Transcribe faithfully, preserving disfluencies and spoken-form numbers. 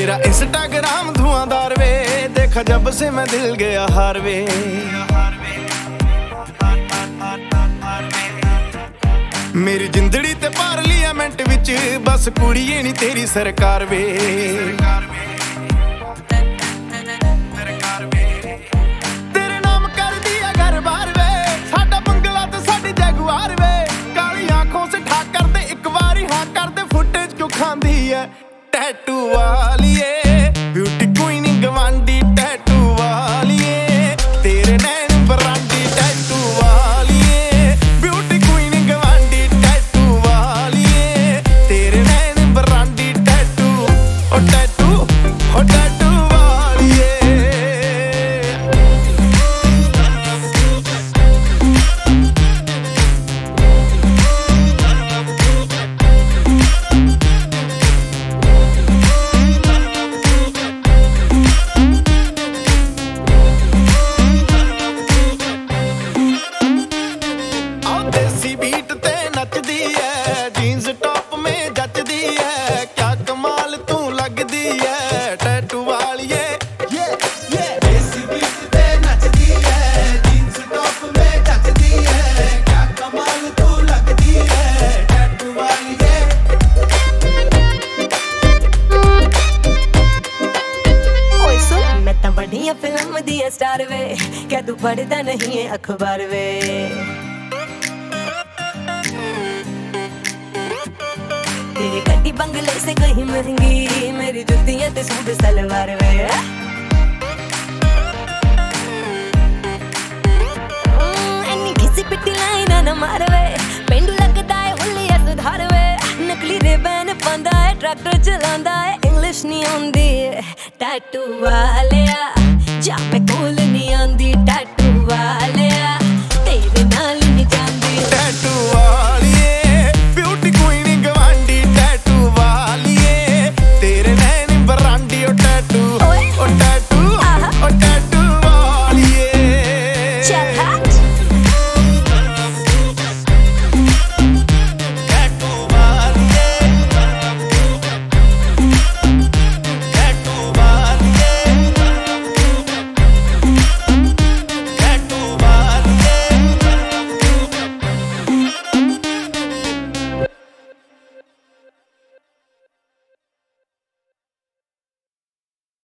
तेरा इंस्टाग्राम धुआंधार वे, देखा जब से मैं दिल गया हार वे। मेरी जिंदड़ी ते पार्लियामेंट विच बस कुड़िए नी तेरी सरकार वे। तेरे नाम कर दिया घर बार वे, साडा बंगला ते साडी जगुआर वे। काली आंखों से ठा कर दे एक बारी हाँ कर दे, फुटेज क्यों खांदी है टैटू वालिए। ब्यूटी क्वीन गवांडी टैटू वालिए, तेरे नैन बरांडी टैटू वालिए। ब्यूटी क्वीन गवांडी टैटू वालिए, तेरे नैन बरांडी टैटू ओ टैटू ओ टैटू वालिए। देसी बीट ते नचदी है, जीन्स टॉप में जचदी है। क्या कमाल तू लगदी है टैटू वालिए। देसी बीट ते नचदी है, जीन्स टॉप में जचदी है। क्या कमाल तू लगदी है टैटू वालिए। ओए सुन मैं तां बड़ियां फिल्म दी स्टार वे, क्या तू पढ़दा नहीं है अखबार वे। तेरी गड्डी बंगले से कहीं महंगी, मेरी जुत्तियां ते सूट सलवार वे। एनी घिसी पिटी लाइना न मारवे, पेंडू लगदा है हुलिया सुधार वे। नकली रिबन पांदा है, ट्रैक्टर चलांदा है, इंग्लिश नहीं आउंदी टैटू वालिया। जा मैं कोल नहीं आंदी टैटू वालिया।